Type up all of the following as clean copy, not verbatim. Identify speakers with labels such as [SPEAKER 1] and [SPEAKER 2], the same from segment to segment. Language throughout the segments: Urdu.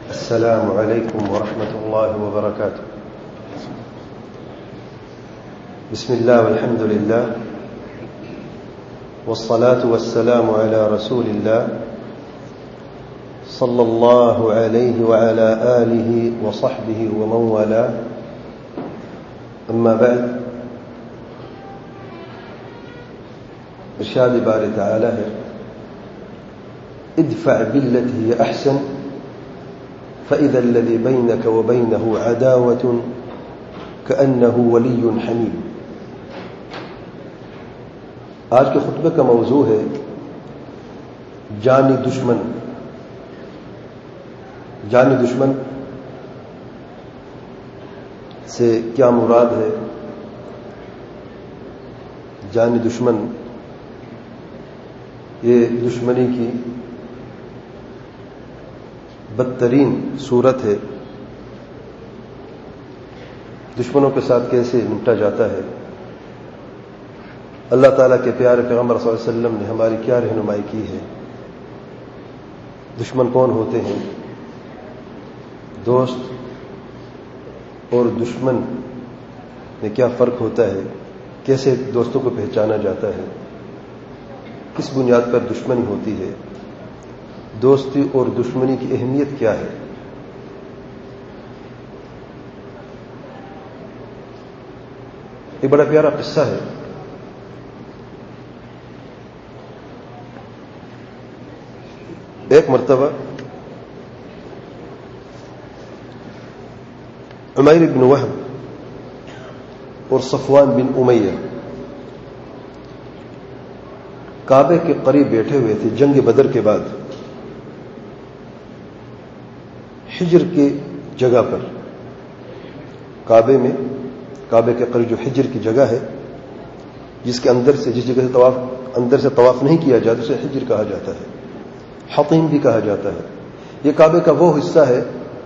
[SPEAKER 1] السلام عليكم ورحمة الله وبركاته. بسم الله والحمد لله والصلاة والسلام على رسول الله صلى الله عليه وعلى آله وصحبه ومن والاه. أما بعد، ارشاد باري تعالى ادفع بالتي هي أحسن فإذا الذي بينك وبينه عداوة كأنه ولي حميم. آج کے خطبے کا موضوع ہے جانی دشمن. جانی دشمن سے کیا مراد ہے؟ جانی دشمن یہ دشمنی کی بدترین صورت ہے. دشمنوں کے ساتھ کیسے نمٹا جاتا ہے؟ اللہ تعالیٰ کے پیارے پیغمبر صلی اللہ علیہ وسلم نے ہماری کیا رہنمائی کی ہے؟ دشمن کون ہوتے ہیں؟ دوست اور دشمن میں کیا فرق ہوتا ہے؟ کیسے دوستوں کو پہچانا جاتا ہے؟ کس بنیاد پر دشمنی ہوتی ہے؟ دوستی اور دشمنی کی اہمیت کیا ہے؟ ایک بڑا پیارا قصہ ہے. ایک مرتبہ عمیر بن وہب اور صفوان بن امیہ کعبے کے قریب بیٹھے ہوئے تھے. جنگ بدر کے بعد حجر کی جگہ پر، کعبے کے قریب جو حجر کی جگہ ہے، جس کے اندر سے، جس جگہ سے طواف نہیں کیا جاتا، اسے حجر کہا جاتا ہے، حطیم بھی کہا جاتا ہے. یہ کعبے کا وہ حصہ ہے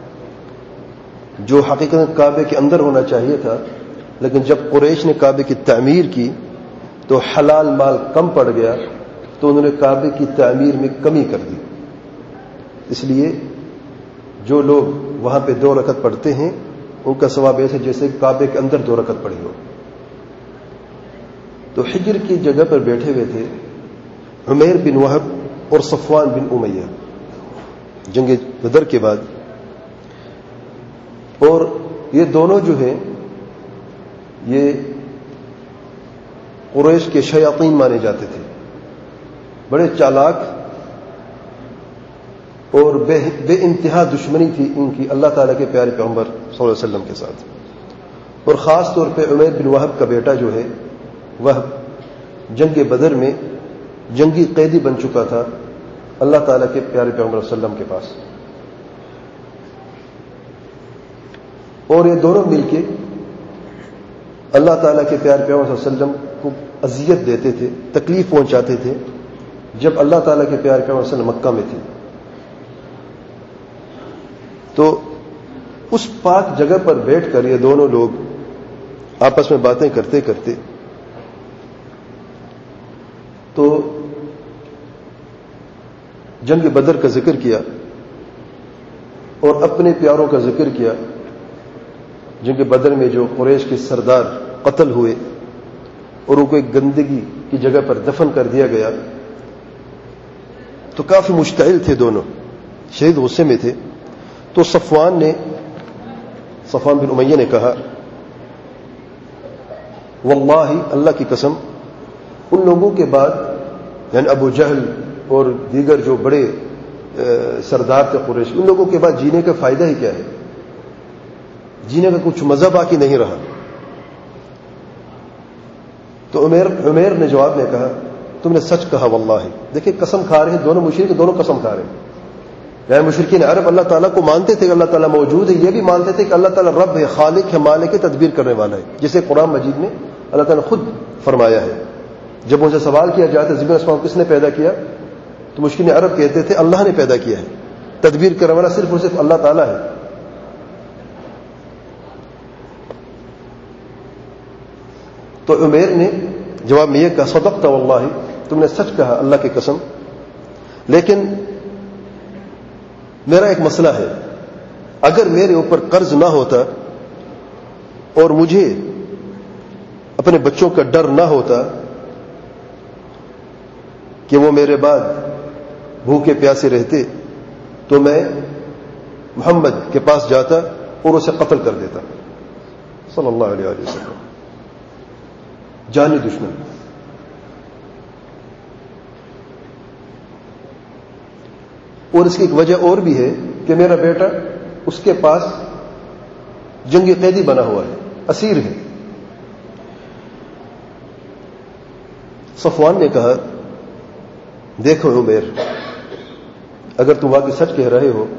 [SPEAKER 1] جو حقیقت کعبے کے اندر ہونا چاہیے تھا، لیکن جب قریش نے کعبے کی تعمیر کی تو حلال مال کم پڑ گیا، تو انہوں نے کعبے کی تعمیر میں کمی کر دی. اس لیے جو لوگ وہاں پہ 2 رکعت پڑھتے ہیں ان کا ثواب ایسے جیسے کعبے کے اندر 2 رکعت پڑھی ہو. تو حجر کی جگہ پر بیٹھے ہوئے تھے عمیر بن وہب اور صفوان بن امیہ جنگ بدر کے بعد. اور یہ دونوں جو ہیں یہ قریش کے شیاطین مانے جاتے تھے. بڑے چالاک اور بے انتہا دشمنی تھی ان کی اللہ تعالیٰ کے پیارے پیغمبر صلی اللہ علیہ وسلم کے ساتھ. اور خاص طور پہ عمیر بن وہب کا بیٹا جو ہے وہب جنگ بدر میں جنگی قیدی بن چکا تھا اللہ تعالیٰ کے پیارے پیغمبر صلی اللہ علیہ وسلم کے پاس. اور یہ دونوں مل کے اللہ تعالیٰ کے پیارے پیغمبر صلی اللہ علیہ وسلم کو اذیت دیتے تھے، تکلیف پہنچاتے تھے جب اللہ تعالیٰ کے پیارے پیغمبر صلی اللہ علیہ وسلم مکہ میں تھے. تو اس پاک جگہ پر بیٹھ کر یہ دونوں لوگ آپس میں باتیں کرتے کرتے تو جنگ بدر کا ذکر کیا اور اپنے پیاروں کا ذکر کیا. جنگ بدر میں جو قریش کے سردار قتل ہوئے اور ان کو ایک گندگی کی جگہ پر دفن کر دیا گیا، تو کافی مشتعل تھے دونوں، شدید غصے میں تھے. تو صفوان بن امیہ نے کہا واللہ، اللہ کی قسم، ان لوگوں کے بعد یعنی ابو جہل اور دیگر جو بڑے سردار تھے قریش، ان لوگوں کے بعد جینے کا فائدہ ہی کیا ہے؟ جینے کا کچھ مزہ باقی نہیں رہا. تو عمیر نے جواب میں کہا تم نے سچ کہا واللہ. دیکھیں قسم کھا رہے ہیں دونوں مشرک، دونوں قسم کھا رہے ہیں. یعنی مشرکین عرب اللہ تعالیٰ کو مانتے تھے کہ اللہ تعالیٰ موجود ہے، یہ بھی مانتے تھے کہ اللہ تعالیٰ رب ہے، خالق ہے، مالک ہے، تدبیر کرنے والا ہے، جسے قرآن مجید میں اللہ تعالیٰ نے خود فرمایا ہے. جب ان سے سوال کیا جاتا ہے زمین آسمان کس نے پیدا کیا، تو مشرکین عرب کہتے تھے اللہ نے پیدا کیا ہے، تدبیر کرنے والا صرف اور صرف اللہ تعالیٰ ہے. تو عمیر نے جواب میں یہ کہا صدقت واللہ، تم نے سچ کہا اللہ کی قسم، لیکن میرا ایک مسئلہ ہے. اگر میرے اوپر قرض نہ ہوتا اور مجھے اپنے بچوں کا ڈر نہ ہوتا کہ وہ میرے بعد بھوکے پیاسے رہتے تو میں محمد کے پاس جاتا اور اسے قتل کر دیتا صلی اللہ علیہ وسلم. جانی دشمن. اور اس کی ایک وجہ اور بھی ہے کہ میرا بیٹا اس کے پاس جنگی قیدی بنا ہوا ہے, اسیر ہے. صفوان نے کہا دیکھو عمیر, اگر تم واقعی سچ کہہ رہے ہو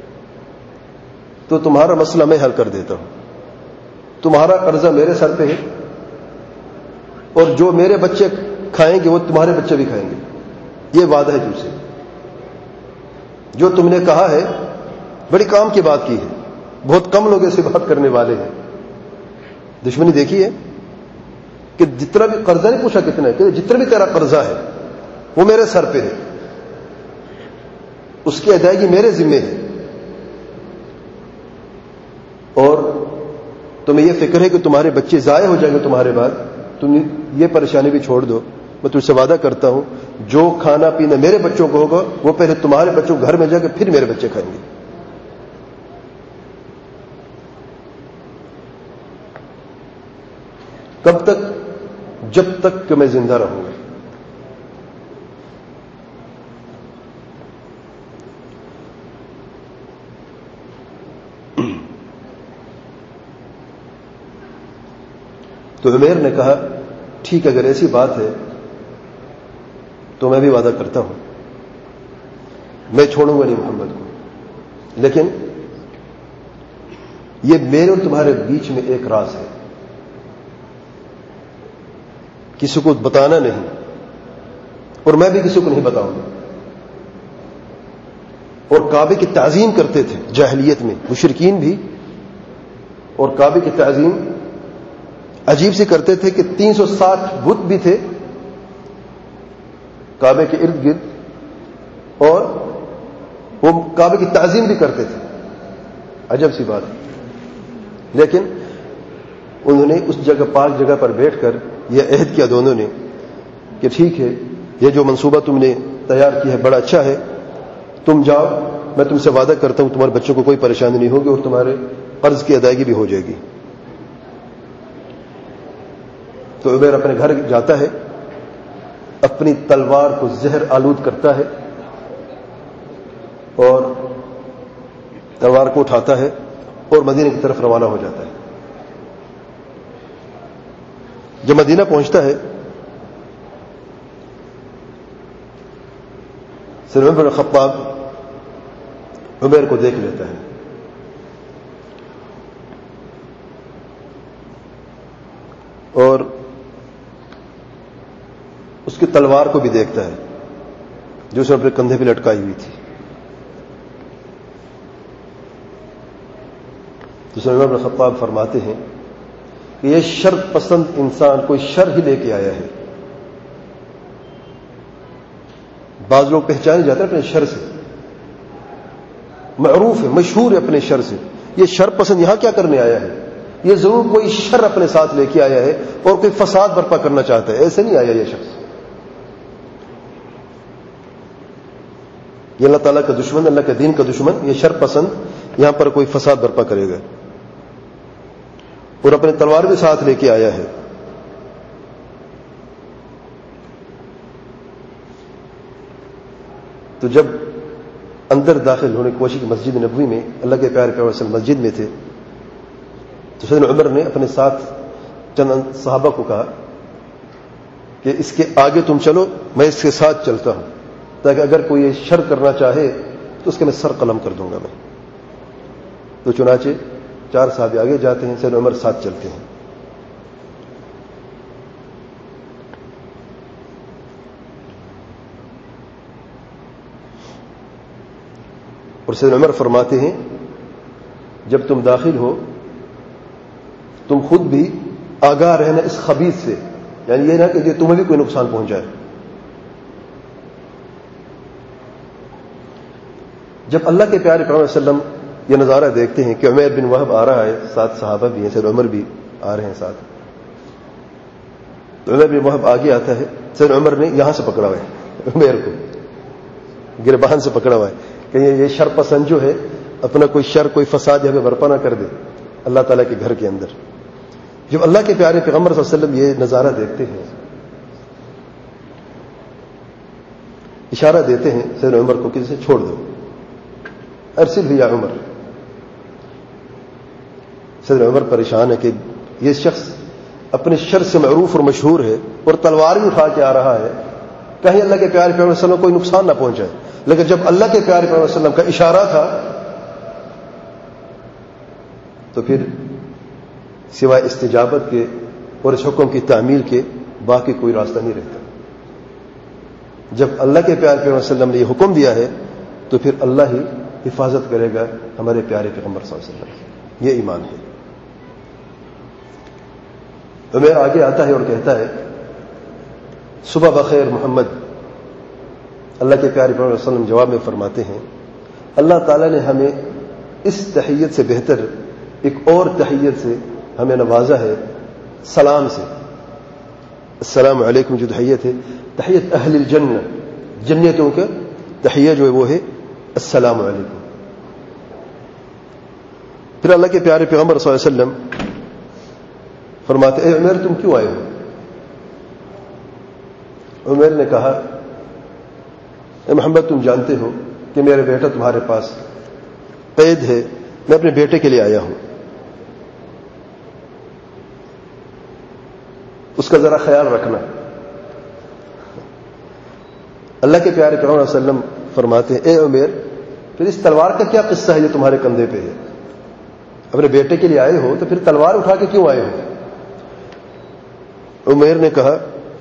[SPEAKER 1] تو تمہارا مسئلہ میں حل کر دیتا ہوں. تمہارا قرضہ میرے سر پہ ہے اور جو میرے بچے کھائیں گے وہ تمہارے بچے بھی کھائیں گے. یہ وعدہ ہے تم سے. جو تم نے کہا ہے بڑی کام کی بات کی ہے. بہت کم لوگ ایسے بات کرنے والے ہیں. دشمنی دیکھی ہے کہ جتنا بھی قرضہ نہیں پوچھا کتنا ہے, کہ جتنا بھی تیرا قرضہ ہے وہ میرے سر پہ ہے, اس کی ادائیگی میرے ذمے ہے. اور تمہیں یہ فکر ہے کہ تمہارے بچے ضائع ہو جائیں گے تمہارے بعد, تم یہ پریشانی بھی چھوڑ دو. میں تجھ سے وعدہ کرتا ہوں جو کھانا پینا میرے بچوں کو ہوگا وہ پہلے تمہارے بچوں کو گھر میں جا کے پھر میرے بچے کھائیں گے. کب تک؟ جب تک کہ میں زندہ رہوں گا. تو عمیر نے کہا ٹھیک اگر ایسی بات ہے تو میں بھی وعدہ کرتا ہوں میں چھوڑوں گا نہیں محمد کو, لیکن یہ میرے اور تمہارے بیچ میں ایک راز ہے, کسی کو بتانا نہیں اور میں بھی کسی کو نہیں بتاؤں گا. اور کعبے کی تعظیم کرتے تھے جاہلیت میں مشرکین بھی, اور کعبے کی تعظیم عجیب سی کرتے تھے کہ 360 بت بھی تھے کعبے کے ارد گرد, اور وہ کعبے کی تعظیم بھی کرتے تھے. عجب سی بات. لیکن انہوں نے اس جگہ پاک جگہ پر بیٹھ کر یہ عہد کیا دونوں نے کہ ٹھیک ہے یہ جو منصوبہ تم نے تیار کیا ہے بڑا اچھا ہے, تم جاؤ, میں تم سے وعدہ کرتا ہوں تمہارے بچوں کو کوئی پریشانی نہیں ہوگی اور تمہارے قرض کی ادائیگی بھی ہو جائے گی. تو عمیر اپنے گھر جاتا ہے, اپنی تلوار کو زہر آلود کرتا ہے اور تلوار کو اٹھاتا ہے اور مدینے کی طرف روانہ ہو جاتا ہے. جب مدینہ پہنچتا ہے سید عمر بن الخطاب عمیر کو دیکھ لیتا ہے اور اس کی تلوار کو بھی دیکھتا ہے جو اس نے اپنے کندھے پہ لٹکائی ہوئی تھی. تو سید عمر بن الخطاب فرماتے ہیں کہ یہ شر پسند انسان کوئی شر ہی لے کے آیا ہے. بعض لوگ پہچانے جاتے ہیں اپنے شر سے, معروف ہے مشہور ہے اپنے شر سے. یہ شر پسند یہاں کیا کرنے آیا ہے؟ یہ ضرور کوئی شر اپنے ساتھ لے کے آیا ہے اور کوئی فساد برپا کرنا چاہتا ہے. ایسے نہیں آیا یہ شخص. یہ اللہ تعالیٰ کا دشمن, اللہ کے دین کا دشمن, یہ شر پسند یہاں پر کوئی فساد برپا کرے گا. اور اپنے تلوار بھی ساتھ لے کے آیا ہے. تو جب اندر داخل ہونے کی کوشش کی مسجد نبوی میں, اللہ کے پیارے پیغمبر صلی اللہ علیہ وسلم مسجد میں تھے, تو سیدنا عمر نے اپنے ساتھ چند صحابہ کو کہا کہ اس کے آگے تم چلو, میں اس کے ساتھ چلتا ہوں, تاکہ اگر کوئی یہ شر کرنا چاہے تو اس کے میں سر قلم کر دوں گا میں. تو چنانچہ 4 صحابی آگے جاتے ہیں, سیدنا عمر ساتھ چلتے ہیں. اور سیدنا عمر فرماتے ہیں جب تم داخل ہو تم خود بھی آگاہ رہنا اس خبیث سے, یعنی یہ نہ کہ تمہیں بھی کوئی نقصان پہنچ جائے. جب اللہ کے پیارے پیغمبر صلی اللہ علیہ وسلم یہ نظارہ دیکھتے ہیں کہ عمیر بن وہب آ رہا ہے، ساتھ صحابہ بھی ہیں، سید عمر بھی آ رہے ہیں ساتھ. تو عمیر بن وہب آگے آتا ہے، سید عمر نے یہاں سے پکڑا ہوا ہے عمیر کو، گربان سے پکڑا ہوا ہے کہ یہ شر پسند جو ہے اپنا کوئی شر کوئی فساد یہاں پہ برپا نہ کر دے اللہ تعالیٰ کے گھر کے اندر. جب اللہ کے پیارے پیغمبر صلی اللہ علیہ وسلم یہ نظارہ دیکھتے ہیں، اشارہ دیتے ہیں سید عمر کو کہ اسے چھوڑ دو، ارسل یا عمر. سید عمر پریشان ہے کہ یہ شخص اپنے شر سے معروف اور مشہور ہے اور تلوار بھی اٹھا کے آ رہا ہے، کہیں اللہ کے پیارے پیغمبر صلی اللہ علیہ وسلم کوئی نقصان نہ پہنچائے. لیکن جب اللہ کے پیارے پیغمبر صلی اللہ علیہ وسلم کا اشارہ تھا تو پھر سوائے استجابت کے اور اس حکم کی تعمیل کے باقی کوئی راستہ نہیں رہتا. جب اللہ کے پیارے پیغمبر صلی اللہ علیہ وسلم نے یہ حکم دیا ہے تو پھر اللہ ہی حفاظت کرے گا ہمارے پیارے پیغمبر صلی اللہ علیہ وسلم. یہ ایمان ہے. عمیر آگے آتا ہے اور کہتا ہے صبح بخیر محمد. اللہ کے پیارے پیغمبر صلی اللہ علیہ وسلم جواب میں فرماتے ہیں اللہ تعالیٰ نے ہمیں اس تحیت سے بہتر ایک اور تحیت سے ہمیں نوازا ہے، سلام سے. السلام علیکم جو تحیت ہے، تحیت اہل الجنہ، جنتوں کا تحیہ جو ہے وہ ہے السلام علیکم. پھر اللہ کے پیارے پیغمبر صلی اللہ علیہ وسلم فرماتے اے عمیر تم کیوں آئے ہو؟ عمیر نے کہا اے محمد تم جانتے ہو کہ میرا بیٹا تمہارے پاس قید ہے، میں اپنے بیٹے کے لیے آیا ہوں، اس کا ذرا خیال رکھنا. اللہ کے پیارے پیغمبر صلی اللہ علیہ وسلم فرماتے ہیں اے عمیر پھر اس تلوار کا کیا قصہ ہے جو تمہارے کندھے پہ ہے؟ اپنے بیٹے کے لیے آئے ہو تو پھر تلوار اٹھا کے کیوں آئے ہو؟ عمیر نے کہا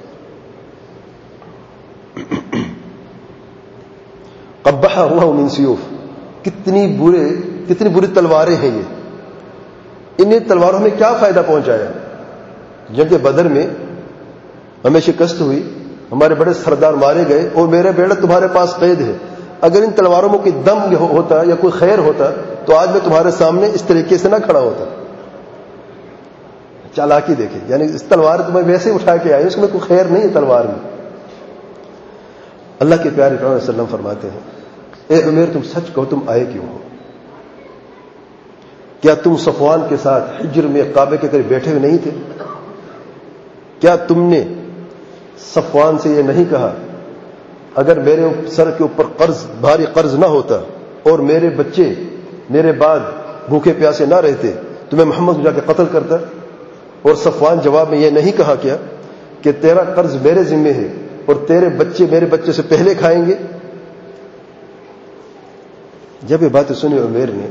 [SPEAKER 1] قبح ہوا من سیوف، کتنی بری تلواریں ہیں یہ، ان تلواروں میں کیا فائدہ پہنچایا؟ جنگ بدر میں ہمیں شکست ہوئی، ہمارے بڑے سردار مارے گئے اور میرا بیٹا تمہارے پاس قید ہے. اگر ان تلواروں میں کوئی دم ہوتا یا کوئی خیر ہوتا تو آج میں تمہارے سامنے اس طریقے سے نہ کھڑا ہوتا. چالاکی دیکھیں، یعنی اس تلوار تمہیں ویسے اٹھا کے آئے، اس میں کوئی خیر نہیں ہے تلوار میں. اللہ کے پیارے پیغمبر صلی اللہ علیہ وسلم فرماتے ہیں اے عمیر تم سچ کہو تم آئے کیوں ہو؟ کیا تم صفوان کے ساتھ حجر میں کعبے کے قریب بیٹھے ہوئے نہیں تھے؟ کیا تم نے صفوان سے یہ نہیں کہا اگر میرے سر کے اوپر بھاری قرض نہ ہوتا اور میرے بچے میرے بعد بھوکے پیاسے نہ رہتے تو میں محمد کو جا کے قتل کرتا؟ اور صفوان جواب میں یہ نہیں کہا کیا کہ تیرا قرض میرے ذمہ ہے اور تیرے بچے میرے بچے سے پہلے کھائیں گے؟ جب یہ باتیں سنی عمیر نے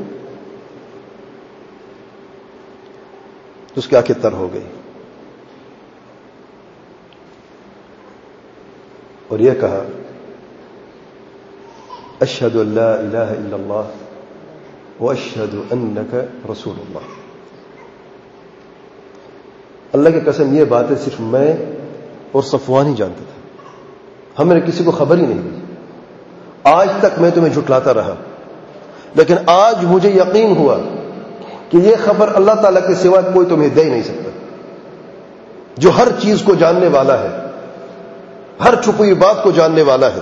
[SPEAKER 1] تو اس کی آنکھیں تر ہو گئی اور یہ کہا اشہد ان لا الہ الا اللہ واشہد انک رسول اللہ. اللہ کی قسم یہ باتیں صرف میں اور صفوان ہی جانتا تھا، ہم نے کسی کو خبر ہی نہیں دی. آج تک میں تمہیں جھٹلاتا رہا لیکن آج مجھے یقین ہوا کہ یہ خبر اللہ تعالیٰ کے سوا کوئی تمہیں دے ہی نہیں سکتا، جو ہر چیز کو جاننے والا ہے، ہر چھپی بات کو جاننے والا ہے.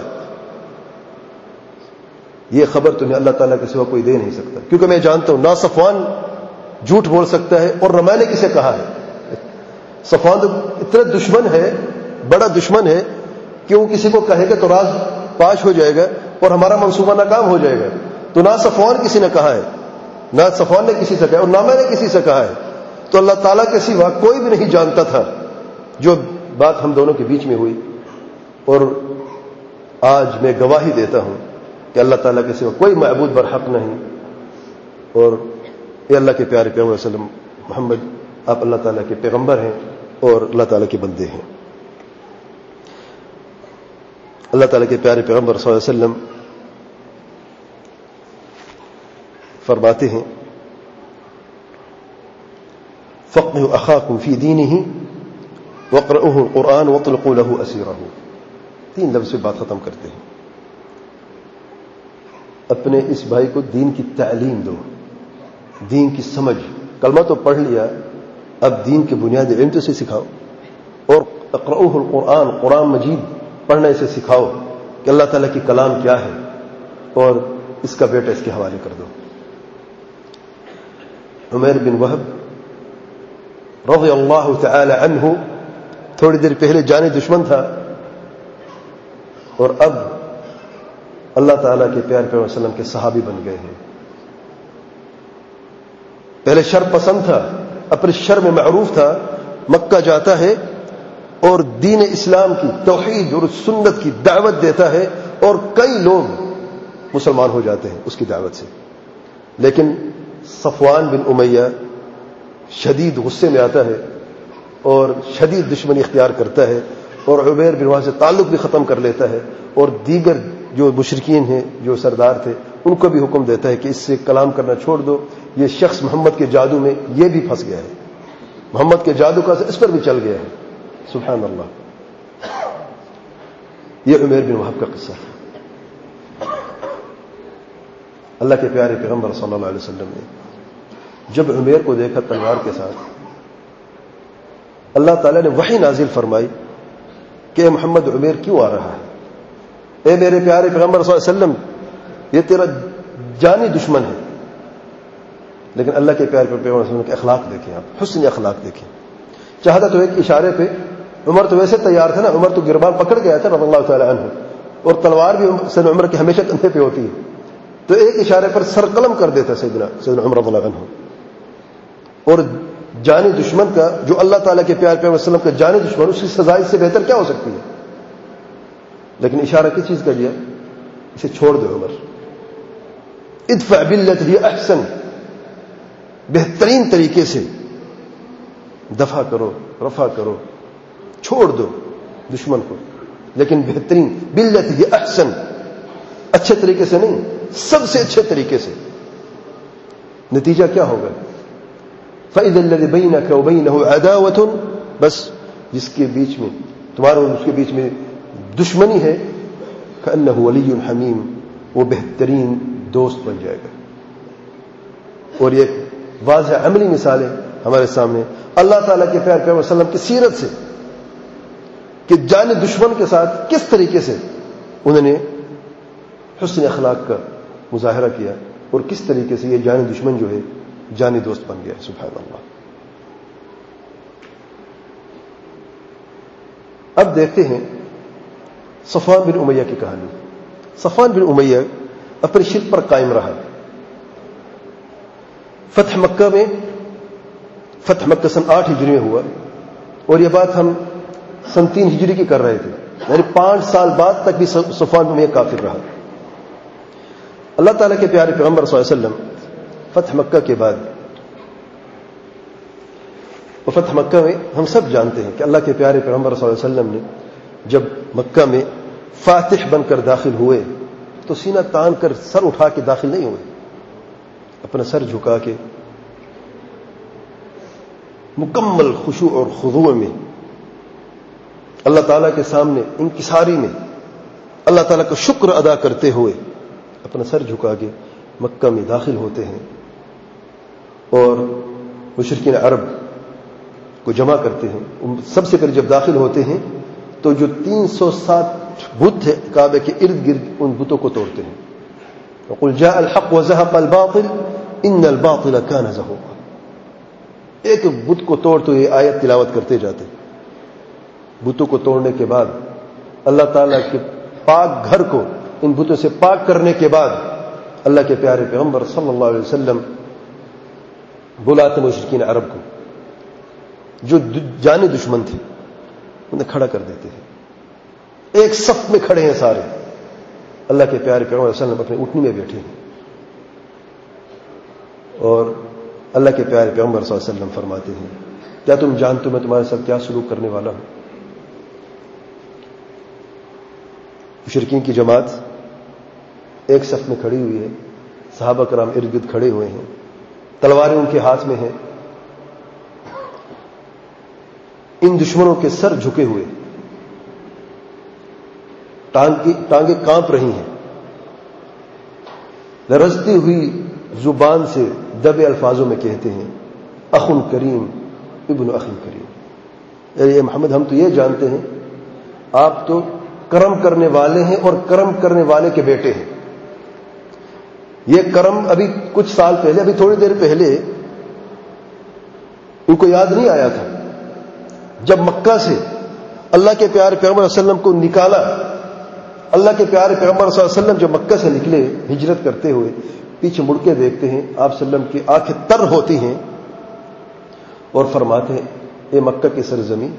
[SPEAKER 1] یہ خبر تمہیں اللہ تعالیٰ کے سوا کوئی دے نہیں سکتا، کیونکہ میں جانتا ہوں نہ صفوان جھوٹ بول سکتا ہے اور نہ میں نے کسے کہا ہے. صفوان تو اتنا دشمن ہے، بڑا دشمن ہے کہ وہ کسی کو کہے گا تو راز پاش ہو جائے گا اور ہمارا منصوبہ ناکام ہو جائے گا. تو نہ صفوان کسی نے کہا ہے، نہ صفوان نے کسی سے کہا اور نہ میں نے کسی سے کہا ہے. تو اللہ تعالیٰ کے سوا کوئی بھی نہیں جانتا تھا جو بات ہم دونوں کے بیچ میں ہوئی. اور آج میں گواہی دیتا ہوں کہ اللہ تعالیٰ کے سوا کوئی معبود برحق نہیں، اور اے اللہ کے پیارے پیغمبر صلی اللہ علیہ وسلم محمد آپ اللہ تعالیٰ کے پیغمبر ہیں اور اللہ تعالیٰ کے بندے ہیں. اللہ تعالیٰ کے پیارے پیغمبر صلی اللہ علیہ وسلم فرماتے ہیں فقهوا اخاكم في دينه واقرؤوه القرآن واطلقوا له اسيره. 3 لفظ سے بات ختم کرتے ہیں. اپنے اس بھائی کو دین کی تعلیم دو. دین کی سمجھ. کلمہ تو پڑھ لیا، اب دین کے بنیادی علم تو اسے سکھاؤ. اور اقرؤہ القرآن، قرآن مجید پڑھنا اسے سکھاؤ کہ اللہ تعالیٰ کی کلام کیا ہے، اور اس کا بیٹا اس کے حوالے کر دو. عمیر بن وہب رضی اللہ تعالی عنہ تھوڑی دیر پہلے جانی دشمن تھا، اور اب اللہ تعالیٰ کے پیارے پیغمبر صلی اللہ علیہ وسلم کے صحابی بن گئے ہیں. پہلے شر پسند تھا، اپنے شر میں معروف تھا. مکہ جاتا ہے اور دین اسلام کی، توحید اور سنت کی دعوت دیتا ہے، اور کئی لوگ مسلمان ہو جاتے ہیں اس کی دعوت سے. لیکن صفوان بن امیہ شدید غصے میں آتا ہے اور شدید دشمنی اختیار کرتا ہے، اور عمیر بن وہب سے تعلق بھی ختم کر لیتا ہے، اور دیگر جو مشرکین ہیں، جو سردار تھے، ان کو بھی حکم دیتا ہے کہ اس سے کلام کرنا چھوڑ دو. یہ شخص محمد کے جادو میں یہ بھی پھنس گیا ہے، محمد کے جادو کا اس پر بھی چل گیا ہے. سبحان اللہ. یہ عمیر بن وہب کا قصہ ہے. اللہ کے پیارے پیغمبر صلی اللہ علیہ وسلم نے جب عمیر کو دیکھا تلوار کے ساتھ، اللہ تعالیٰ نے وحی نازل فرمائی کہ محمد عمیر کیوں آ رہا ہے؟ اے میرے پیارے پیغمبر صلی اللہ علیہ وسلم، یہ تیرا جانی دشمن ہے. لیکن اللہ کے پیارے پیغمبر صلی اللہ علیہ وسلم کے اخلاق دیکھیں آپ، حسن اخلاق دیکھیں. چاہتا تو ایک اشارے پہ، عمر تو ویسے تیار تھا نا، عمر تو گربان پکڑ گیا تھا رضی اللہ تعالی عنہ، اور تلوار بھی سیدنا عمر کے ہمیشہ کندھے پہ ہوتی ہے، تو ایک اشارے پر سر قلم کر دیتا سیدنا عمر رضی اللہ عنہ. اور جانی دشمن کا، جو اللہ تعالیٰ کے پیارے پیغمبر صلی اللہ علیہ وسلم کا جانی دشمن، اس کی سزا اس سے بہتر کیا ہو سکتی ہے؟ لیکن اشارہ کس چیز کا دیا؟ اسے چھوڑ دو عمر. ادفع باللتی ہی احسن، بہترین طریقے سے دفع کرو، رفع کرو، چھوڑ دو دشمن کو، لیکن بہترین، باللتی ہی احسن، اچھے طریقے سے نہیں، سب سے اچھے طریقے سے. نتیجہ کیا ہوگا؟ فَإِذَا الَّذِي بَيْنَكَ وَبَيْنَهُ عَدَاوَةٌ، بس جس کے بیچ میں تمہارا اور اس کے بیچ میں دشمنی ہے، كَأَنَّهُ وَلِيٌّ حَمِيمٌ، وہ بہترین دوست بن جائے گا. اور یہ واضح عملی مثالیں ہمارے سامنے اللہ تعالیٰ کے پیارے پیغمبر صلی اللہ علیہ وسلم کی سیرت سے، کہ جان دشمن کے ساتھ کس طریقے سے انہوں نے حسن اخلاق کا مظاہرہ کیا، اور کس طریقے سے یہ جان دشمن جو ہے جانی دوست بن گیا. سبحان اللہ. اب دیکھتے ہیں صفوان بن امیہ کی کہانی. صفوان بن امیہ اپنے شرک پر قائم رہا. فتح مکہ سن 8 ہجری میں ہوا، اور یہ بات ہم سن 3 ہجری کی کر رہے تھے، یعنی 5 سال بعد تک بھی صفوان بن امیہ کافر رہا. اللہ تعالیٰ کے پیارے پیغمبر صلی اللہ علیہ وسلم فتح مکہ کے بعد، اور فتح مکہ میں ہم سب جانتے ہیں کہ اللہ کے پیارے پیغمبر صلی اللہ علیہ وسلم نے جب مکہ میں فاتح بن کر داخل ہوئے تو سینہ تان کر سر اٹھا کے داخل نہیں ہوئے، اپنا سر جھکا کے مکمل خشوع اور خضوع میں اللہ تعالیٰ کے سامنے انکساری میں اللہ تعالیٰ کا شکر ادا کرتے ہوئے اپنا سر جھکا کے مکہ میں داخل ہوتے ہیں، اور مشرکین عرب کو جمع کرتے ہیں. سب سے پہلے جب داخل ہوتے ہیں تو جو 360 بت تھے کعبے کے ارد گرد، ان بتوں کو توڑتے ہیں. وَقُلْ جَاءَ الْحَقُّ وَزَهَقَ الْبَاطِلُ إِنَّ الْبَاطِلَ كَانَ زَهُوقًا. ایک بت کو توڑ تو یہ آیت تلاوت کرتے جاتے. بتوں کو توڑنے کے بعد اللہ تعالیٰ کے پاک گھر کو ان بتوں سے پاک کرنے کے بعد اللہ کے پیارے پیغمبر صلی اللہ علیہ وسلم بلاتے مشرکین عرب کو، جو جانی دشمن تھے، انہیں کھڑا کر دیتے ہیں. ایک صف میں کھڑے ہیں سارے. اللہ کے پیارے پیغمبر صلی اللہ علیہ وسلم اپنے اٹھنی میں بیٹھے ہیں، اور اللہ کے پیارے پیغمبر صلی اللہ علیہ وسلم فرماتے ہیں، کیا تم جانتے ہو میں تمہارے ساتھ کیا سلوک کرنے والا ہوں؟ مشرکین کی جماعت ایک صف میں کھڑی ہوئی ہے، صحابہ کرام ارد گرد کھڑے ہوئے ہیں، تلواریں ان کے ہاتھ میں ہیں، ان دشمنوں کے سر جھکے ہوئے، ٹانگیں کانپ رہی ہیں، لرزتی ہوئی زبان سے دبے الفاظوں میں کہتے ہیں اخ کریم ابن اخ کریم، اے محمد ہم تو یہ جانتے ہیں آپ تو کرم کرنے والے ہیں اور کرم کرنے والے کے بیٹے ہیں. یہ کرم ابھی کچھ سال پہلے، ابھی تھوڑی دیر پہلے ان کو یاد نہیں آیا تھا جب مکہ سے اللہ کے پیارے پیغمبر صلی اللہ علیہ وسلم کو نکالا. اللہ کے پیارے پیغمبر صلی اللہ علیہ وسلم جب مکہ سے نکلے ہجرت کرتے ہوئے، پیچھے مڑ کے دیکھتے ہیں آپ صلی اللہ علیہ وسلم کی آنکھیں تر ہوتی ہیں اور فرماتے ہیں اے مکہ کی سرزمین،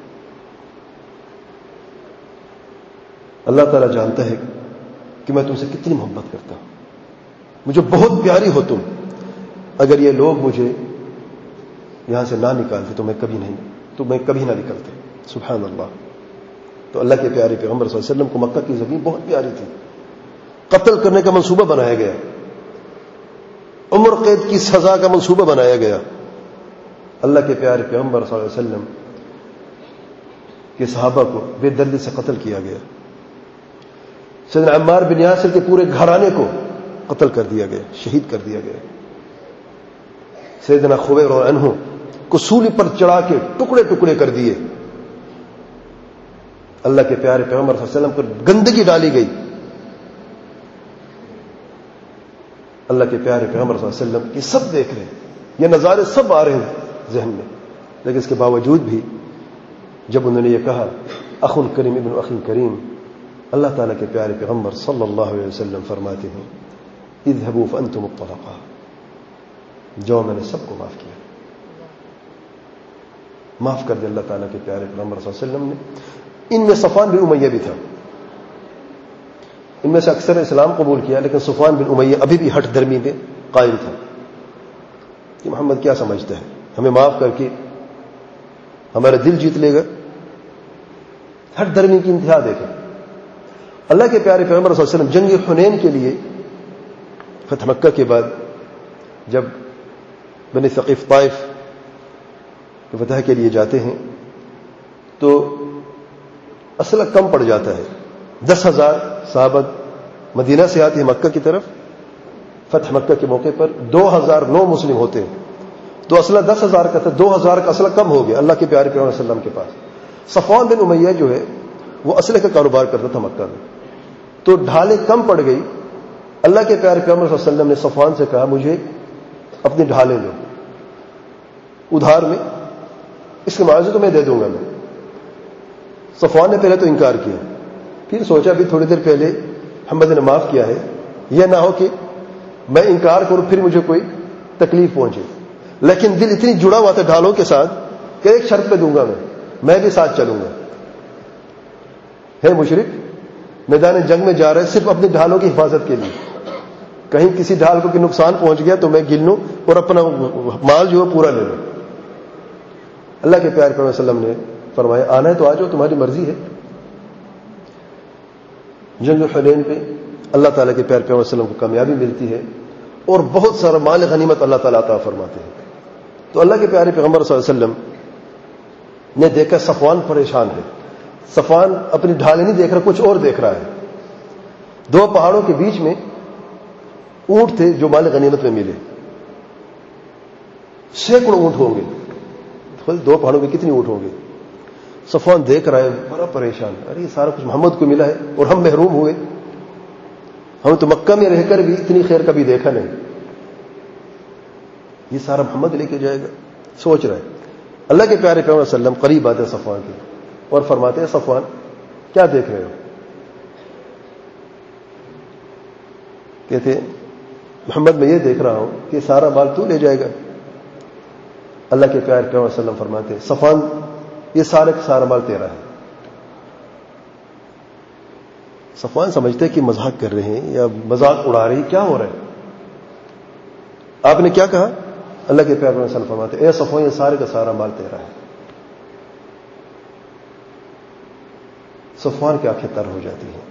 [SPEAKER 1] اللہ تعالیٰ جانتا ہے کہ میں تم سے کتنی محبت کرتا ہوں، مجھے بہت پیاری ہو تم. اگر یہ لوگ مجھے یہاں سے نہ نکالتے تو میں کبھی نہ نکلتے. سبحان اللہ. تو اللہ کے پیارے پیغمبر صلی اللہ علیہ وسلم کو مکہ کی زمین بہت پیاری تھی. قتل کرنے کا منصوبہ بنایا گیا، عمر قید کی سزا کا منصوبہ بنایا گیا. اللہ کے پیارے پیغمبر صلی اللہ علیہ وسلم کے صحابہ کو بے دردی سے قتل کیا گیا. سیدنا عمار بن یاسر کے پورے گھرانے کو قتل کر دیا گیا، شہید کر دیا گیا. سیدنا خبیب رضی اللہ عنہ کو سولی پر چڑھا کے ٹکڑے ٹکڑے کر دیے. اللہ کے پیارے پیغمبر صلی اللہ علیہ وسلم پر گندگی ڈالی گئی. اللہ کے پیارے پیغمبر صلی اللہ علیہ وسلم یہ سب دیکھ رہے ہیں، یہ نظارے سب آ رہے ہیں ذہن میں، لیکن اس کے باوجود بھی جب انہوں نے یہ کہا اخ کریم ابن اخ کریم، اللہ تعالیٰ کے پیارے پیغمبر صلی اللہ علیہ وسلم فرماتے ہیں اذهبوا فانتم الطلقاء، جو میں نے سب کو معاف کیا، معاف کر دیا اللہ تعالیٰ کے پیارے پیغمبر صلی اللہ علیہ وسلم نے. ان میں صفوان بن امیہ بھی تھا، ان میں سے اکثر اسلام قبول کیا، لیکن صفوان بن امیہ ابھی بھی ہٹ درمی میں قائم تھا کہ محمد کیا سمجھتا ہے، ہمیں معاف کر کے ہمارا دل جیت لے گا. ہٹ درمی کی انتہا دیکھیں. اللہ کے پیارے پیغمبر صلی اللہ علیہ وسلم جنگ حنین کے لیے فتح مکہ کے بعد جب بنی ثقیف طائف کے فتح کے لیے جاتے ہیں تو اسلحہ کم پڑ جاتا ہے. 10,000 صحابہ مدینہ سے آتے ہیں مکہ کی طرف. فتح مکہ کے موقع پر 2,009 مسلم ہوتے ہیں، تو اسلحہ 10,000 کا تھا، 2,000 کا اسلحہ کم ہو گیا اللہ کے پیارے پیغمبر صلی اللہ علیہ وسلم کے پاس. صفوان بن امیہ جو ہے وہ اسلحے کا کاروبار کرتا تھا مکہ میں، تو ڈھالیں کم پڑ گئی. اللہ کے پیارے پیغمبر صلی اللہ علیہ وسلم نے صفوان سے کہا مجھے اپنی ڈھالیں دو ادھار میں، اس کے معاوضے تو میں دے دوں گا. میں صفوان نے پہلے تو انکار کیا، پھر سوچا بھی تھوڑی دیر پہلے محمد نے معاف کیا ہے، یہ نہ ہو کہ میں انکار کروں پھر مجھے کوئی تکلیف پہنچے. لیکن دل اتنی جڑا ہوا تھا ڈھالوں کے ساتھ کہ ایک شرط پہ دوں گا، میں بھی ساتھ چلوں گا. ہے مشرک میدان جنگ میں جا رہے صرف اپنی ڈھالوں کی حفاظت کے لیے، کہیں کسی ڈھال کو کوئی نقصان پہنچ گیا تو میں گن لوں اور اپنا مال جو ہے پورا لے لوں. اللہ کے پیارے پیغمبر صلی اللہ علیہ وسلم نے فرمایا آنا ہے تو آ جاؤ، تمہاری مرضی ہے. جنگ حنین پہ اللہ تعالیٰ کے پیارے پیغمبر صلی اللہ علیہ وسلم کو کامیابی ملتی ہے اور بہت سارا مال غنیمت اللہ تعالیٰ عطا فرماتے ہیں. تو اللہ کے پیارے پیغمبر صلی اللہ علیہ وسلم نے دیکھا صفوان پریشان ہے. صفوان اپنی ڈھالیں نہیں دیکھ رہا، کچھ اور دیکھ رہا ہے. 2 پہاڑوں کے بیچ میں اونٹ تھے جو مال غنیمت میں ملے، سینکڑوں اونٹ ہوں گے. 2 پہاڑوں میں کتنی اونٹ ہوں گے؟ صفوان دیکھ رہا ہے بڑا پریشان، ارے یہ سارا کچھ محمد کو ملا ہے اور ہم محروم ہوئے، ہم تو مکہ میں رہ کر بھی اتنی خیر کبھی دیکھا نہیں، یہ سارا محمد لے کے جائے گا. سوچ رہا ہے. اللہ کے پیارے پیغمبر صلی اللہ علیہ وسلم قریب آتے ہیں صفوان کے اور فرماتے ہیں صفوان کیا دیکھ رہے ہو؟ کہتے محمد میں یہ دیکھ رہا ہوں کہ سارا مال تو لے جائے گا. اللہ کے پیارے پیغمبر صلی اللہ علیہ وسلم فرماتے ہیں صفوان یہ سارا کا سارا مال تیرا ہے. صفوان سمجھتے کہ مذاق کر رہے ہیں یا مذاق اڑا رہے ہیں، کیا ہو رہا ہے؟ آپ نے کیا کہا؟ اللہ کے پیارے پیغمبر صلی اللہ علیہ وسلم فرماتے اے صفوان یہ سارے کا سارا مال تیرا ہے. صفوان کی آنکھیں تر ہو جاتی ہیں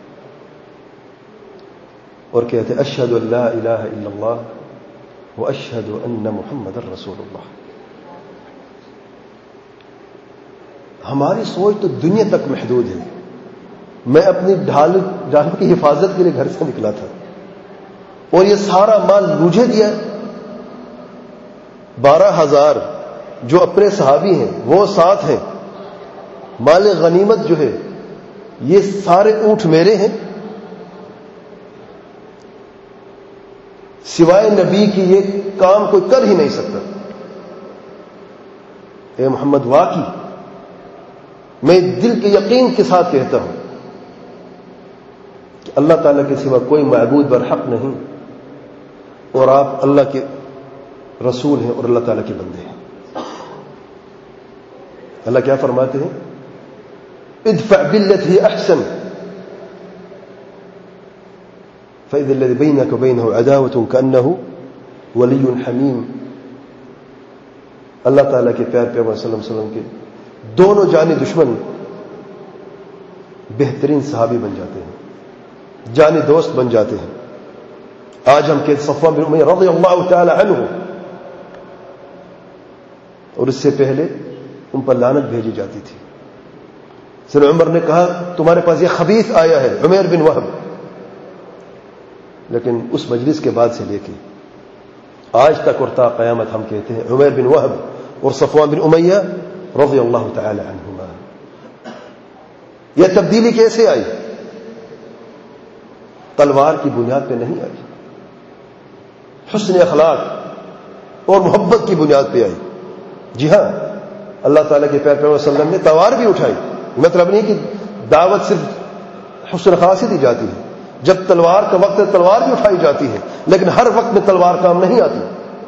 [SPEAKER 1] اور کہتے اشہد ان لا الہ الا اللہ واشہد ان محمد رسول اللہ. ہماری سوچ تو دنیا تک محدود ہے. میں اپنی ڈھال کی حفاظت کے لیے گھر سے نکلا تھا اور یہ سارا مال مجھے دیا. 12,000 جو اپنے صحابی ہیں وہ ساتھ ہیں. مال غنیمت جو ہے یہ سارے اونٹ میرے ہیں. سوائے نبی کی یہ کام کوئی کر ہی نہیں سکتا. اے محمد واقعی میں دل کے یقین کے ساتھ کہتا ہوں کہ اللہ تعالیٰ کے سوا کوئی معبود برحق نہیں اور آپ اللہ کے رسول ہیں اور اللہ تعالیٰ کے بندے ہیں. اللہ کیا فرماتے ہیں؟ ادفع بالتي احسن فاذا الذي بينك وبينه عداوة كأنه ولي حميم. اللہ تعالیٰ کے پیار پیغمبر صلی اللہ علیہ وسلم کے دونوں جانی دشمن بہترین صحابی بن جاتے ہیں, جانی دوست بن جاتے ہیں. آج ہم کہتے صفوان بن امیہ رضی اللہ تعالی عنہ, اور اس سے پہلے ان پر لعنت بھیجی جاتی تھی. سر عمر نے کہا تمہارے پاس یہ خبیث آیا ہے عمیر بن وہب, لیکن اس مجلس کے بعد سے لے کے آج تک اور تا قیامت ہم کہتے ہیں عمیر بن وہب اور صفوان بن امیہ رضی اللہ تعالی عنہما. یہ تبدیلی کیسے آئی؟ تلوار کی بنیاد پہ نہیں آئی, حسن اخلاق اور محبت کی بنیاد پہ آئی. جی ہاں, اللہ تعالیٰ کے پیارے پیغمبر صلی اللہ علیہ وسلم نے تلوار بھی اٹھائی. مطلب نہیں کہ دعوت صرف حسن خاص ہی دی جاتی ہے. جب تلوار کا وقت ہے تلوار بھی اٹھائی جاتی ہے, لیکن ہر وقت میں تلوار کام نہیں آتی.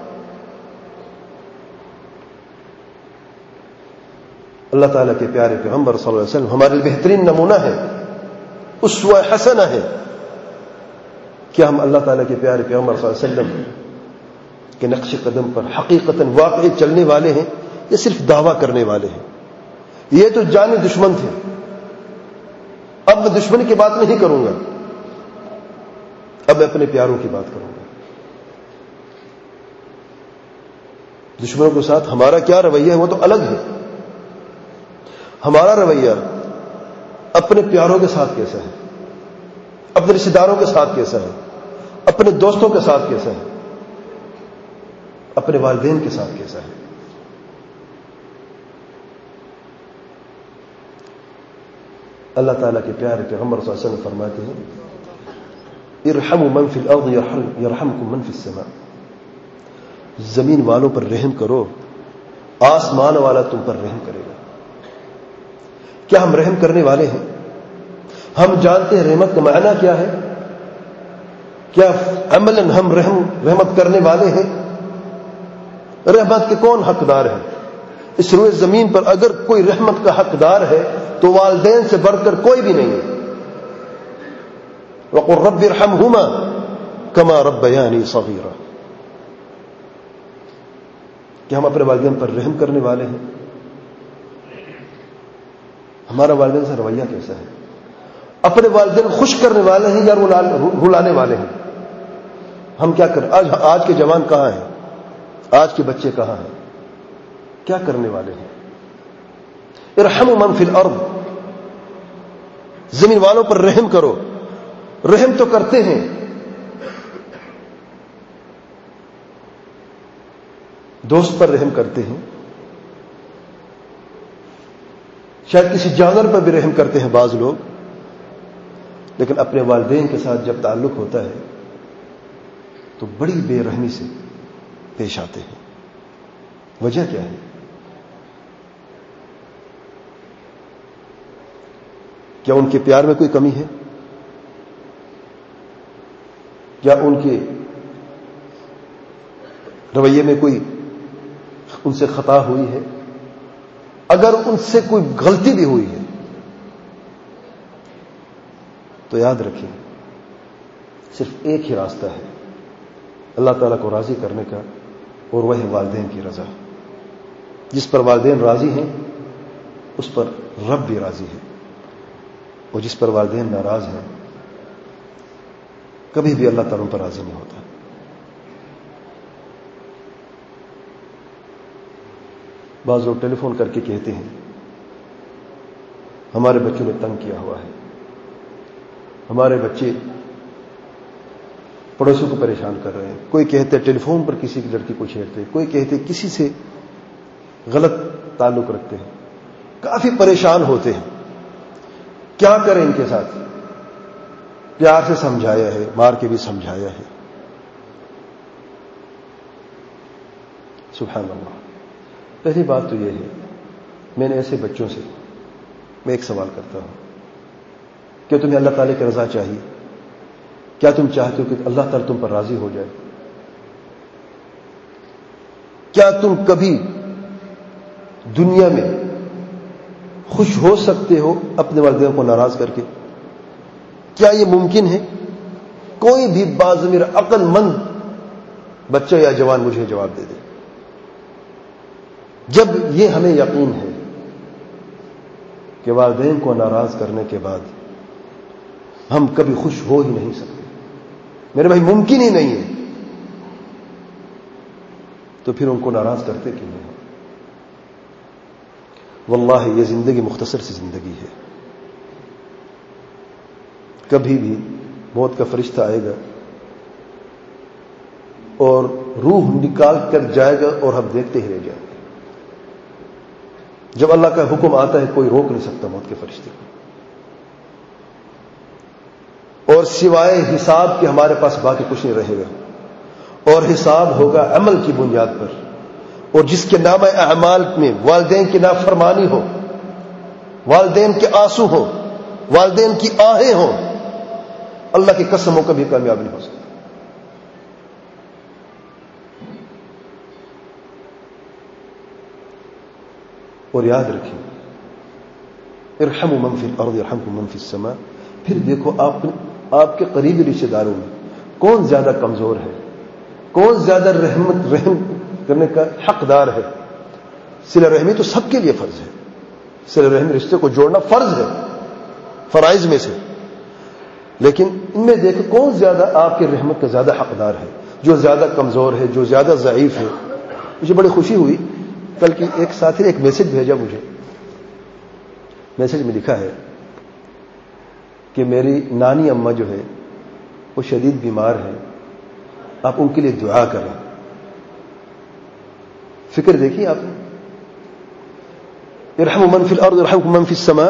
[SPEAKER 1] اللہ تعالیٰ کے پیارے پیغمبر صلی اللہ علیہ وسلم ہمارے لیے بہترین نمونہ ہے, اسوہ حسنہ ہے. کیا ہم اللہ تعالیٰ کے پیارے پیغمبر صلی اللہ علیہ وسلم کے نقش قدم پر حقیقتاً واقعی چلنے والے ہیں یا صرف دعویٰ کرنے والے ہیں؟ یہ تو جانی دشمن تھے. اب میں دشمن کی بات نہیں کروں گا, اب میں اپنے پیاروں کی بات کروں گا. دشمنوں کے ساتھ ہمارا کیا رویہ ہے وہ تو الگ ہے. ہمارا رویہ اپنے پیاروں کے ساتھ کیسا ہے, اپنے رشتہ داروں کے ساتھ کیسا ہے, اپنے دوستوں کے ساتھ کیسا ہے, اپنے والدین کے ساتھ کیسا ہے. اللہ تعالیٰ کے پیارے پیغمبر صلی اللہ علیہ وسلم فرماتے ہیں ارحموا من فی الارض یرحمکم من فی السماء. زمین والوں پر رحم کرو, آسمان والا تم پر رحم کرے گا. کیا ہم رحم کرنے والے ہیں؟ ہم جانتے ہیں رحمت کا معنی کیا ہے؟ کیا عملاً ہم رحمت کرنے والے ہیں؟ رحمت کے کون حقدار ہیں؟ اس روئے زمین پر اگر کوئی رحمت کا حقدار ہے تو والدین سے بڑھ کر کوئی بھی نہیں ہے. وَقُلْ رَبِّ ارْحَمْهُمَا كَمَا رَبَّيَانِي صَغِيرًا. کہ ہم اپنے والدین پر رحم کرنے والے ہیں؟ ہمارا والدین سے رویہ کیسا ہے؟ اپنے والدین خوش کرنے والے ہیں یا رلانے والے ہیں؟ ہم کیا کریں؟ آج کے جوان کہاں ہیں؟ آج کے بچے کہاں ہیں؟ کیا کرنے والے ہیں؟ ارحموا من فی الارض, زمین والوں پر رحم کرو. رحم تو کرتے ہیں, دوست پر رحم کرتے ہیں, شاید کسی جانور پر بھی رحم کرتے ہیں بعض لوگ, لیکن اپنے والدین کے ساتھ جب تعلق ہوتا ہے تو بڑی بے رحمی سے پیش آتے ہیں. وجہ کیا ہے؟ کیا ان کے پیار میں کوئی کمی ہے؟ کیا ان کے رویے میں کوئی ان سے خطا ہوئی ہے؟ اگر ان سے کوئی غلطی بھی ہوئی ہے تو یاد رکھیں صرف ایک ہی راستہ ہے اللہ تعالیٰ کو راضی کرنے کا, اور وہ ہے والدین کی رضا. جس پر والدین راضی ہیں اس پر رب بھی راضی ہے, اور جس پر والدین ناراض ہیں کبھی بھی اللہ تعالیٰ پر راضی نہیں ہوتا. بعض لوگ ٹیلی فون کر کے کہتے ہیں ہمارے بچوں نے تنگ کیا ہوا ہے, ہمارے بچے پڑوسیوں کو پریشان کر رہے ہیں، کوئی کہتے ٹیلی فون پر کسی کی لڑکی کو چھیڑتے ہیں، کوئی کہتے کسی سے غلط تعلق رکھتے ہیں، کافی پریشان ہوتے ہیں. کیا کریں ان کے ساتھ؟ پیار سے سمجھایا ہے، مار کے بھی سمجھایا ہے. سبحان اللہ. پہلی بات تو یہ ہے، میں نے ایسے بچوں سے میں ایک سوال کرتا ہوں، کیا تمہیں اللہ تعالی کی رضا چاہیے؟ کیا تم چاہتے ہو کہ اللہ تعالی تم پر راضی ہو جائے؟ کیا تم کبھی دنیا میں خوش ہو سکتے ہو اپنے والدین کو ناراض کر کے؟ کیا یہ ممکن ہے؟ کوئی بھی باضمیر عقل مند بچہ یا جوان مجھے جواب دے دے. جب یہ ہمیں یقین ہے کہ والدین کو ناراض کرنے کے بعد ہم کبھی خوش ہو ہی نہیں سکتے، میرے بھائی ممکن ہی نہیں ہے، تو پھر ان کو ناراض کرتے کیوں نہیں؟ واللہ یہ زندگی مختصر سی زندگی ہے. کبھی بھی موت کا فرشتہ آئے گا اور روح نکال کر جائے گا اور ہم دیکھتے ہی رہ جائیں گے. جب اللہ کا حکم آتا ہے کوئی روک نہیں سکتا موت کے فرشتے کو. اور سوائے حساب کے ہمارے پاس باقی کچھ نہیں رہے گا، اور حساب ہوگا عمل کی بنیاد پر. اور جس کے نامہ اعمال میں والدین کی نافرمانی ہو، والدین کے آنسو ہو، والدین کی آہیں ہوں، اللہ کی قسم ہو کبھی کامیاب نہیں ہو سکتا. اور یاد رکھیں، ارحموا من فی الارض یرحمکم من فی السماء. پھر دیکھو آپ کے قریبی رشتے داروں میں کون زیادہ کمزور ہے، کون زیادہ رحم کرنے کا حقدار ہے. صلہ رحمی تو سب کے لیے فرض ہے، صلہ رحمی رشتے کو جوڑنا فرض ہے، فرائض میں سے. لیکن ان میں دیکھو کون زیادہ آپ کی رحمت کا زیادہ حقدار ہے، جو زیادہ کمزور ہے، جو زیادہ ضعیف ہے. مجھے بڑی خوشی ہوئی، کل کی ایک ساتھی نے ایک میسج بھیجا مجھے. میسج میں لکھا ہے کہ میری نانی اماں جو ہے وہ شدید بیمار ہے، آپ ان کے لیے دعا کریں. فکر دیکھیے آپ نے، ارحموا من فی الارض یرحمکم من فی السماء.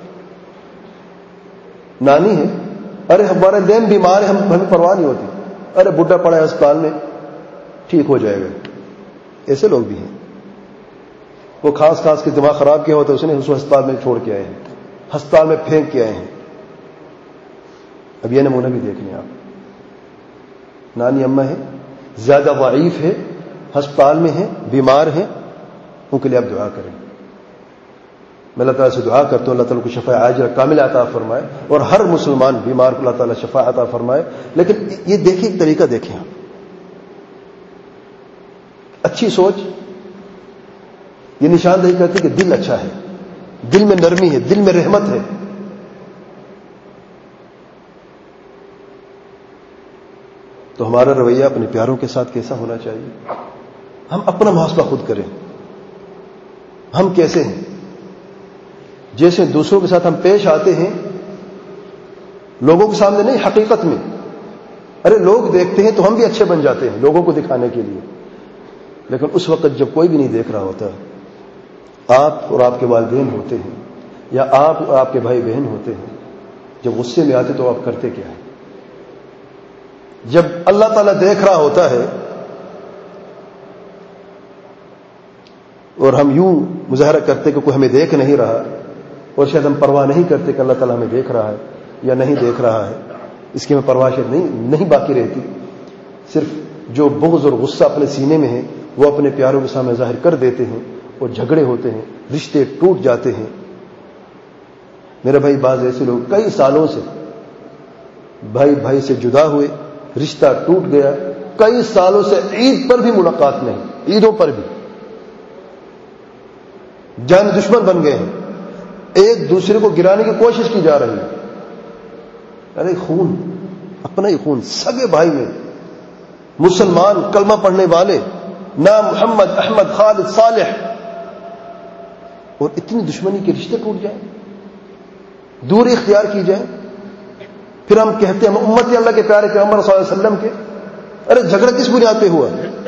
[SPEAKER 1] نانی ہے، ارے ہمارے دین بیمار ہے، ہمیں پرواہ نہیں ہوتی، ارے بڈھا پڑا ہے ہسپتال میں، ٹھیک ہو جائے گا. ایسے لوگ بھی ہیں، وہ کھانس کے دماغ خراب کیا ہوتا ہے، اس نے اس کو ہسپتال میں چھوڑ کے آئے ہیں، ہسپتال میں پھینک کے آئے ہیں. اب یہ نمونہ بھی دیکھ لیں آپ. نانی اماں ہے، زیادہ ضعیف ہے، ہسپتال میں ہیں، بیمار ہیں، ان کے لیے آپ دعا کریں. میں اللہ تعالیٰ سے دعا کرتا ہوں اللہ تعالیٰ کو شفا عاجلہ کاملہ عطا فرمائے، اور ہر مسلمان بیمار کو اللہ تعالیٰ شفا عطا فرمائے. لیکن یہ دیکھیں، ایک طریقہ دیکھیں آپ، اچھی سوچ یہ نشاندہی کرتی کہ دل اچھا ہے، دل میں نرمی ہے، دل میں رحمت ہے. تو ہمارا رویہ اپنے پیاروں کے ساتھ کیسا ہونا چاہیے؟ ہم اپنا محاسبہ خود کریں. ہم کیسے ہیں؟ جیسے دوسروں کے ساتھ ہم پیش آتے ہیں، لوگوں کے سامنے نہیں، حقیقت میں. ارے لوگ دیکھتے ہیں تو ہم بھی اچھے بن جاتے ہیں لوگوں کو دکھانے کے لیے. لیکن اس وقت جب کوئی بھی نہیں دیکھ رہا ہوتا، آپ اور آپ کے والدین ہوتے ہیں، یا آپ اور آپ کے بھائی بہن ہوتے ہیں، جب غصے میں آتے تو آپ کرتے کیا ہیں؟ جب اللہ تعالیٰ دیکھ رہا ہوتا ہے اور ہم یوں مظاہرہ کرتے کہ کوئی ہمیں دیکھ نہیں رہا، اور شاید ہم پرواہ نہیں کرتے کہ اللہ تعالیٰ ہمیں دیکھ رہا ہے یا نہیں دیکھ رہا ہے، اس کی ہمیں پرواہ شاید نہیں باقی رہتی. صرف جو بغض اور غصہ اپنے سینے میں ہے وہ اپنے پیاروں کے سامنے ظاہر کر دیتے ہیں، اور جھگڑے ہوتے ہیں، رشتے ٹوٹ جاتے ہیں. میرے بھائی بعض ایسے لوگ کئی سالوں سے بھائی سے جدا ہوئے، رشتہ ٹوٹ گیا، کئی سالوں سے عید پر بھی ملاقات نہیں، عیدوں پر بھی جان دشمن بن گئے ہیں، ایک دوسرے کو گرانے کی کوشش کی جا رہی ہے. ارے خون، اپنا ہی خون، سگے بھائی میں، مسلمان کلمہ پڑھنے والے، نام محمد، احمد، خالد، صالح، اور اتنی دشمنی کے رشتے ٹوٹ جائیں، دوری اختیار کی جائے. پھر ہم کہتے ہیں ہم امت اللہ کے پیارے پیغمبر صلی اللہ علیہ وسلم کے، ارے جھگڑا کس بنیاد پہ ہوا؟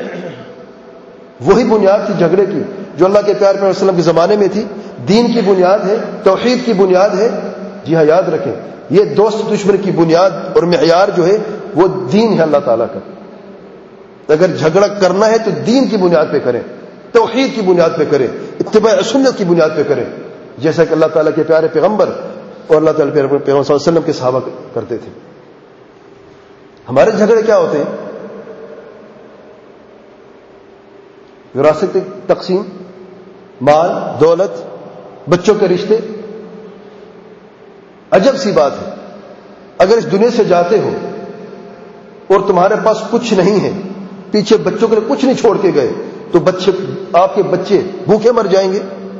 [SPEAKER 1] وہی بنیاد تھی جھگڑے کی جو اللہ کے پیارے پیغمبر صلی اللہ علیہ وسلم کے زمانے میں تھی، دین کی بنیاد ہے، توحید کی بنیاد ہے۔ جی ہاں، یاد رکھیں، یہ دوست دشمن کی بنیاد اور معیار جو ہے وہ دین ہے اللہ تعالیٰ کا۔ اگر جھگڑا کرنا ہے تو دین کی بنیاد پہ کریں، توحید کی بنیاد پہ کریں، اتباع سنت کی بنیاد پہ کریں، جیسا کہ اللہ تعالیٰ کے پیارے پیغمبر اور اللہ تعالیٰ کے پیارے پیغمبر صلی اللہ علیہ وسلم کے صحابہ کرتے تھے۔ ہمارے جھگڑے کیا ہوتے ہیں؟ وراثت تقسیم، مال، دولت، بچوں کے رشتے۔ عجب سی بات ہے، اگر اس دنیا سے جاتے ہو اور تمہارے پاس کچھ نہیں ہے، پیچھے بچوں کے لیے کچھ نہیں چھوڑ کے گئے، تو آپ کے بچے بھوکے مر جائیں گے؟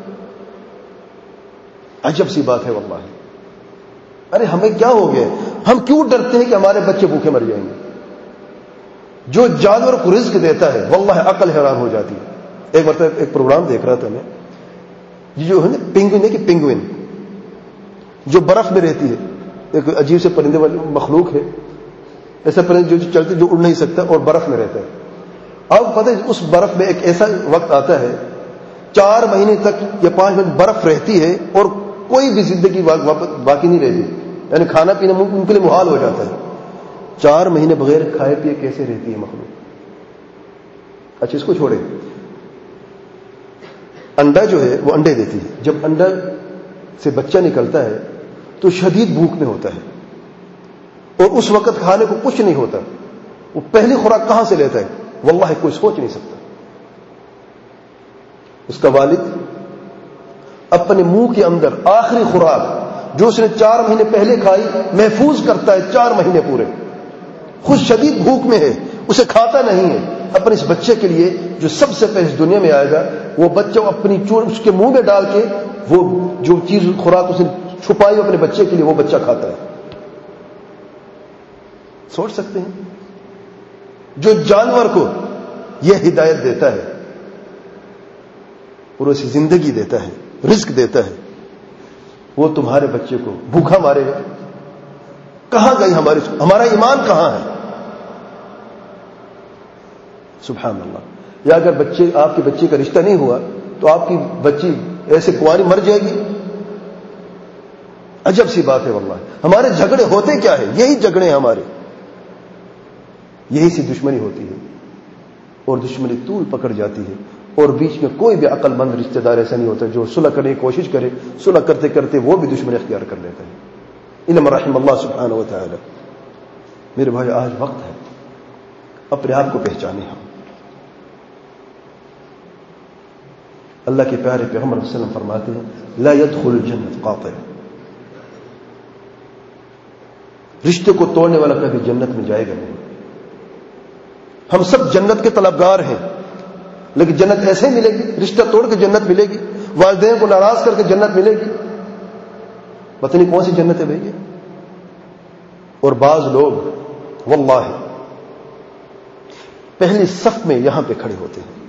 [SPEAKER 1] عجب سی بات ہے واللہ۔ ارے ہمیں کیا ہو گیا؟ ہم کیوں ڈرتے ہیں کہ ہمارے بچے بھوکے مر جائیں گے؟ جو جانور کو رزق دیتا ہے واللہ عقل حیران ہو جاتی ہے۔ ایک مرتبہ ایک پروگرام دیکھ رہا تھا میں، یہ جو ہے نا پینگوئن ہے کہ پینگوئن جو برف میں رہتی ہے، ایک عجیب سے پرندے والی مخلوق ہے، ایسا پرندہ جو چلتے جو اڑ نہیں سکتا اور برف میں رہتا ہے۔ اب پتہ ہے اس برف میں ایک ایسا وقت آتا ہے 4 مہینے تک یا 5 مہینے برف رہتی ہے اور کوئی بھی زندگی باقی نہیں رہتی، یعنی کھانا پینا ان کے لیے محال ہو جاتا ہے۔ 4 مہینے بغیر کھائے پیے کیسے رہتی ہے مخلوق؟ اچھا اس کو چھوڑے، انڈا جو ہے وہ انڈے دیتی ہے، جب انڈا سے بچہ نکلتا ہے تو شدید بھوک میں ہوتا ہے اور اس وقت کھانے کو کچھ نہیں ہوتا، وہ پہلی خوراک کہاں سے لیتا ہے واللہ کوئی سوچ نہیں سکتا۔ اس کا والد اپنے منہ کے اندر آخری خوراک جو اس نے 4 مہینے پہلے کھائی محفوظ کرتا ہے 4 مہینے پورے، خود شدید بھوک میں ہے، اسے کھاتا نہیں ہے، اپنے اس بچے کے لیے جو سب سے پہلے اس دنیا میں آئے گا وہ بچہ اپنی چور اس کے منہ میں ڈال کے وہ جو چیز خوراک اس نے چھپائی اپنے بچے کے لیے وہ بچہ کھاتا ہے۔ سوچ سکتے ہیں؟ جو جانور کو یہ ہدایت دیتا ہے اور اسے زندگی دیتا ہے، رزق دیتا ہے، وہ تمہارے بچے کو بھوکا مارے گا؟ کہاں گئی ہمارا ایمان کہاں ہے؟ سبحان اللہ۔ یا اگر آپ کے بچے کا رشتہ نہیں ہوا تو آپ کی بچی ایسے کنواری مر جائے گی؟ عجب سی بات ہے واللہ۔ ہمارے جھگڑے ہوتے کیا ہے؟ یہی جھگڑے ہیں ہمارے، یہی سی دشمنی ہوتی ہے اور دشمنی طول پکڑ جاتی ہے اور بیچ میں کوئی بھی عقل مند رشتہ دار ایسا نہیں ہوتا جو صلح کرنے کی کوشش کرے، صلح کرتے کرتے وہ بھی دشمنی اختیار کر لیتا ہے۔ انما رحم اللہ سبحانہ و تعالی۔ میرے بھائی آج وقت ہے اپنے آپ کو پہچانے ہم۔ اللہ کے پیارے پیغمبر صلی اللہ علیہ وسلم فرماتے ہیں لا يدخل الجنت قاطع، رشتے کو توڑنے والا کبھی جنت میں جائے گا نہیں۔ ہم سب جنت کے طلبگار ہیں، لیکن جنت ایسے ہی ملے گی؟ رشتہ توڑ کے جنت ملے گی؟ والدین کو ناراض کر کے جنت ملے گی؟ پتہ نہیں کون سی جنت ہے بھائی۔ اور بعض لوگ واللہ پہلی صف میں یہاں پہ کھڑے ہوتے ہیں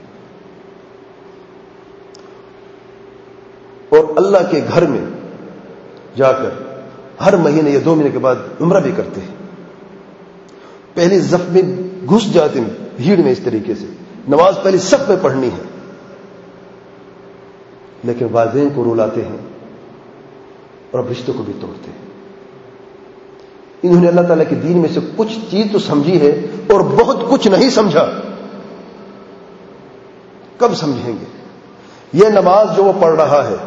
[SPEAKER 1] اور اللہ کے گھر میں جا کر ہر مہینے یا 2 مہینے کے بعد عمرہ بھی کرتے ہیں، پہلی صف میں گھس جاتے ہیں بھیڑ میں، اس طریقے سے نماز پہلی صف میں پڑھنی ہے، لیکن والدین کو رلاتے ہیں اور اب رشتوں کو بھی توڑتے ہیں۔ انہوں نے اللہ تعالیٰ کے دین میں سے کچھ چیز تو سمجھی ہے اور بہت کچھ نہیں سمجھا۔ کب سمجھیں گے؟ یہ نماز جو وہ پڑھ رہا ہے،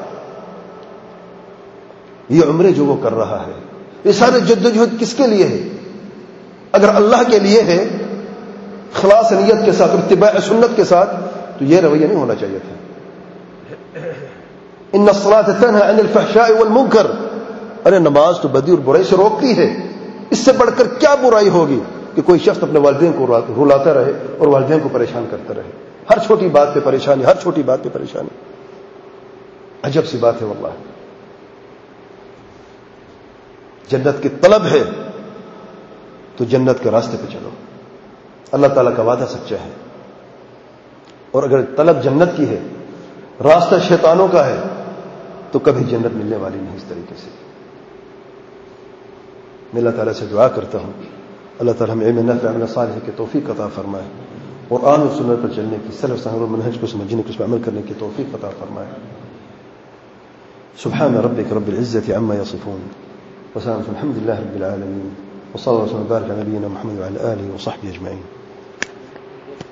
[SPEAKER 1] یہ عمرے جو وہ کر رہا ہے، یہ سارے جدوجہد کس کے لیے ہے؟ اگر اللہ کے لیے ہے خلاص نیت کے ساتھ، اتباع سنت کے ساتھ، تو یہ رویہ نہیں ہونا چاہیے تھا۔ ان الصلاۃ تنہی عن الفحشاء والمنکر، ارے نماز تو بدی اور برائی سے روکتی ہے، اس سے بڑھ کر کیا برائی ہوگی کہ کوئی شخص اپنے والدین کو رلاتا رہے اور والدین کو پریشان کرتا رہے، ہر چھوٹی بات پہ پریشانی، ہر چھوٹی بات پہ پریشانی۔ عجب سی بات ہے واللہ۔ جنت کی طلب ہے تو جنت کے راستے پہ چلو، اللہ تعالیٰ کا وعدہ سچا ہے، اور اگر طلب جنت کی ہے، راستہ شیطانوں کا ہے، تو کبھی جنت ملنے والی نہیں اس طریقے سے۔ میں اللہ تعالیٰ سے دعا کرتا ہوں اللہ تعالیٰ ہمیں علم نافع عمل صالح کی توفیق عطا فرمائے، قرآن و سنت پر چلنے کی، سلف صالح اور منہج کو سمجھنے کی، اس پر عمل کرنے کی توفیق عطا فرمائے۔ سبحان ربك رب العزة عما يصفون وسلام الحمد لله رب العالمين وصلى الله وسلم وبارك على نبينا محمد وعلى آله وصحبه أجمعين.